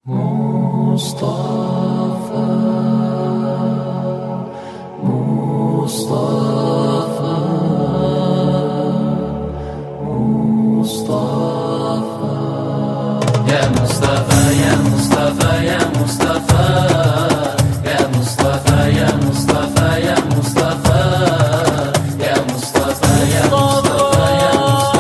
مصطفى مصطفى مصطفى يا مصطفى يا مصطفى يا مصطفى يا مصطفى يا مصطفى يا مصطفى يا مصطفى يا مصطفى يا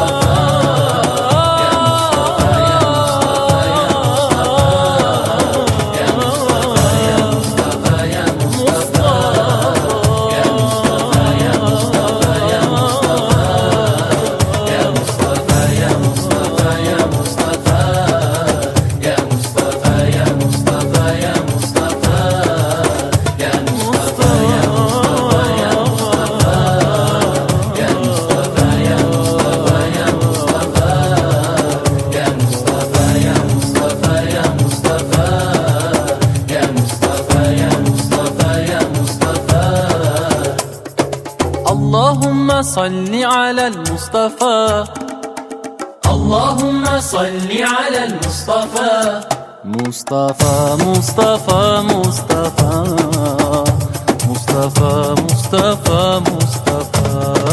اللهم صل على المصطفى اللهم صل على المصطفى مصطفى مصطفى مصطفى مصطفى مصطفى مصطفى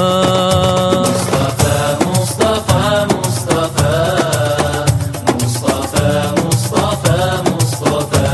مصطفى مصطفى مصطفى مصطفى مصطفى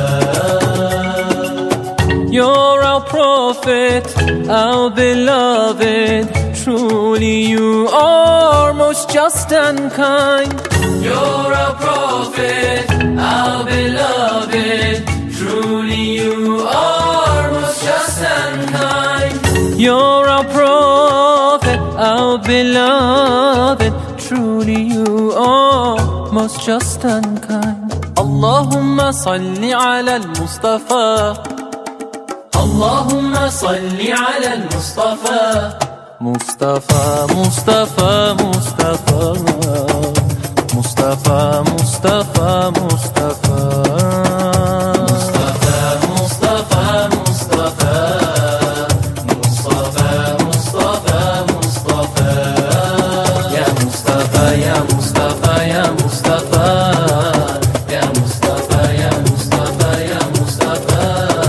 You're our prophet, our beloved. Truly you are most just and kind. You're our prophet, our beloved. Truly you are most just and kind. You're our prophet, our beloved. Truly you are most just and kind. Allahumma salli ala al-Mustafa. اللهم صل على المصطفى مصطفى مصطفى مصطفى مصطفى مصطفى مصطفى مصطفى مصطفى مصطفى مصطفى مصطفى يا مصطفى يا مصطفى يا مصطفى يا مصطفى يا مصطفى يا مصطفى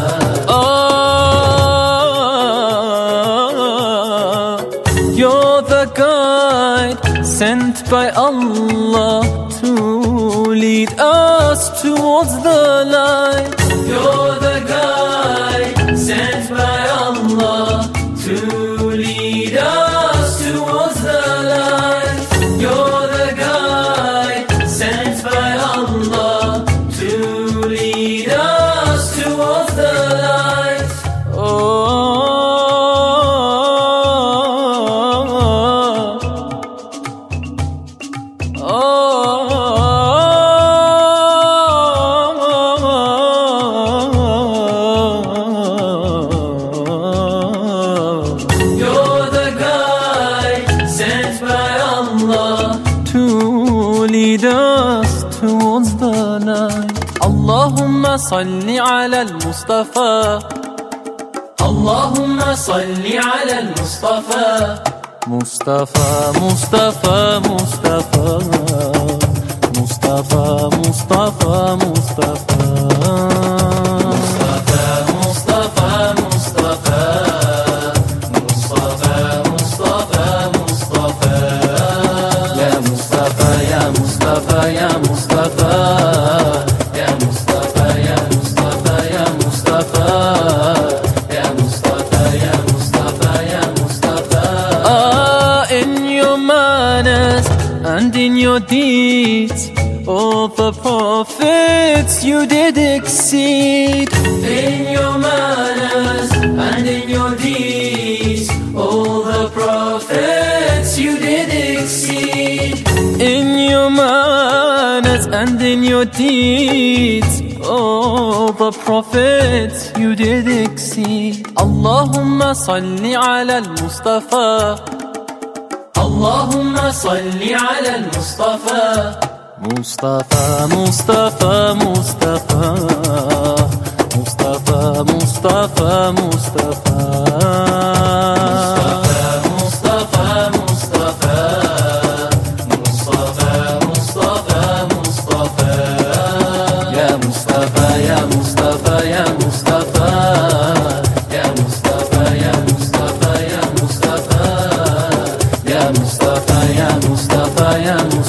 You're the guide sent by Allah to lead us towards the light. You're the guide sent by Allah to lead us towards the light. You're the guide sent by Allah to lead us towards the light. You're the guide sent by Allah to lead us towards the night. Allahumma salli ala al-Mustafa. اللهم صل على المصطفى Mustafa Mustafa Mustafa Mustafa Mustafa Mustafa مصطفى مصطفى مصطفى مصطفى مصطفى يا مصطفى يا مصطفى يا مصطفى يا مصطفى يا مصطفى يا مصطفى يا مصطفى يا مصطفى يا مصطفى In your manners and in your deeds, all the prophets you did exceed. In your manners and in your deeds, all the prophets you did exceed. In your manners and in your deeds, all the prophets you did exceed. Allahumma salli ala al-Mustafa. اللهم صل على المصطفى Mustafa Mustafa Mustafa Mustafa Mustafa Mustafa مصطفى مصطفى مصطفى مصطفى مصطفى I am